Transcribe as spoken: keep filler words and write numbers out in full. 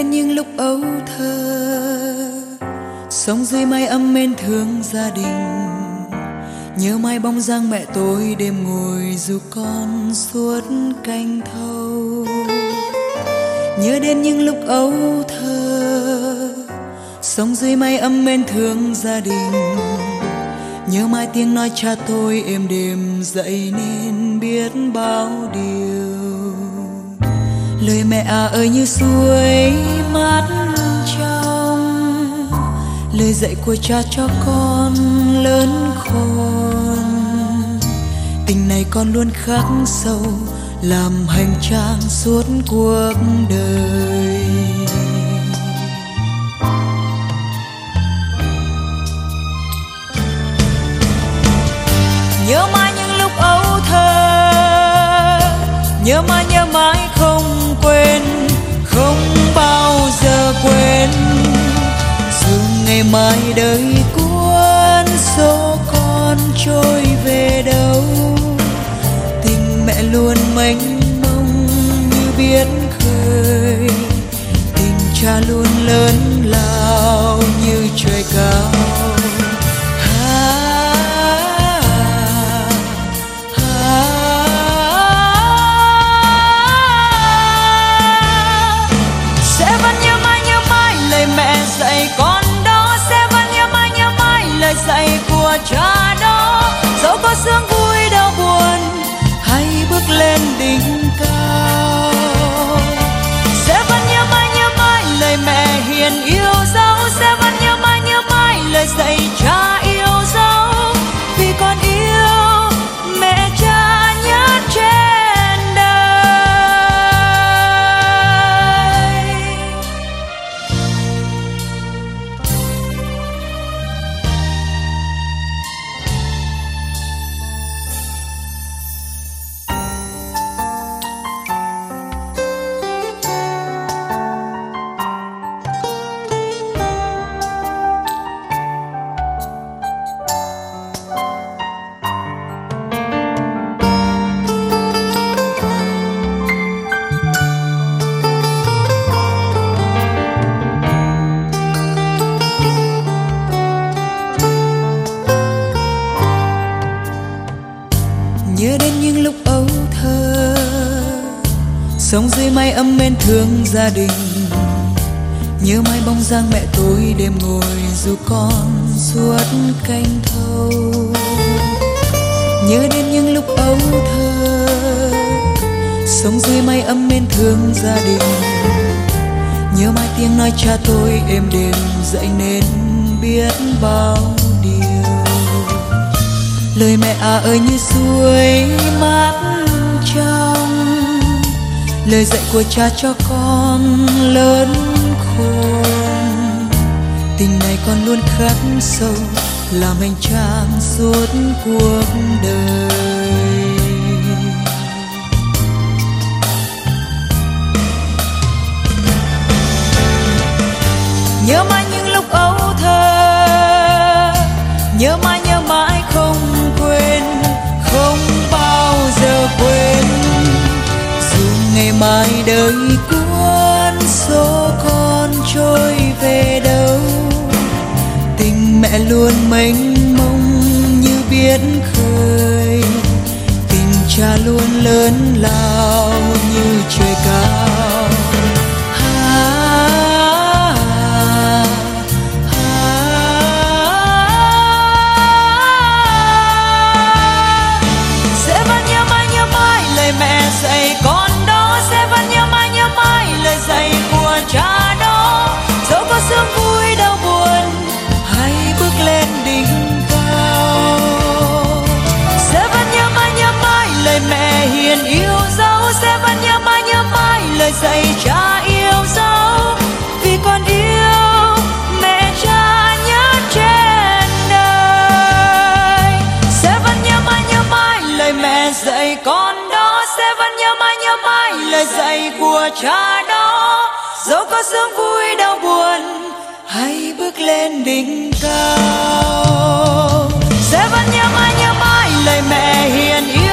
đến những lúc ấu thơ, sống dưới mái ấm mến thương gia đình. Nhớ mãi bóng dáng mẹ tôi đêm ngồi ru con suốt canh thâu. Nhớ đến những lúc ấu thơ, sống dưới mái ấm mến thương gia đình. Nhớ mãi tiếng nói cha tôi êm đềm dậy nên biết bao điều. Lời mẹ à ơi như suối mát trong, lời dạy của cha cho con lớn khôn. Tình này con luôn khắc sâu, làm hành trang suốt cuộc đời. Nhớ mãi những lúc ấu thơ, nhớ mãi nhớ mãi không quên, không bao giờ quên. Dù ngày mai đời cuốn số con trôi về đâu, tình mẹ luôn mênh mông như biển khơi. Tình cha luôn lớn lao như trời cao. Dạy con đó sẽ vẫn nhớ mãi nhớ mãi lời dạy của cha đó. Dẫu có sướng vui đau buồn hay bước lên đỉnh cao, sẽ vẫn nhớ mãi nhớ mãi lời mẹ hiền yêu dấu. Sẽ vẫn nhớ mãi nhớ mãi lời dạy cha yêu dấu. Vì con yêu mẹ cha nhất trên đời. Nhớ đến những lúc ấu thơ, sống dưới mái ấm mến thương gia đình. Nhớ mãi bóng dáng mẹ tôi đêm ngồi ru con suốt canh thâu. Nhớ đến những lúc ấu thơ, sống dưới mái ấm mến thương gia đình. Nhớ mãi tiếng nói cha tôi êm đềm dậy nên biết bao điều. Lời mẹ à ơi như suối mát trong, lời dạy của cha cho con lớn khôn. Tình này con luôn khắc sâu, làm hành trang suốt cuộc đời. Nhớ mãi những lúc ấu thơ, nhớ mãi nhớ mãi không quên, không bao giờ quên. Dù ngày mai đời cuốn số con trôi về đâu, tình mẹ luôn mênh mông như biển khơi. Tình cha luôn lớn lao như trời cao. Mẹ dạy con đó sẽ vẫn nhớ mãi nhớ mãi lời dạy của cha đó. Dẫu có sướng vui đau buồn hay bước lên đỉnh cao, sẽ vẫn nhớ mãi nhớ mãi lời mẹ hiền yêu dấu. Sẽ vẫn nhớ mãi nhớ mãi lời dạy cha yêu dấu. Vì con yêu mẹ cha nhất trên đời. Sẽ vẫn nhớ mãi nhớ mãi lời mẹ dạy con đó. Sẽ vẫn nhớ mãi nhớ mãi lời dạy của cha đó. Dẫu có sướng vui đau buồn hay bước lên đỉnh cao, sẽ vẫn nhớ mãi nhớ mãi lời mẹ hiền yêu.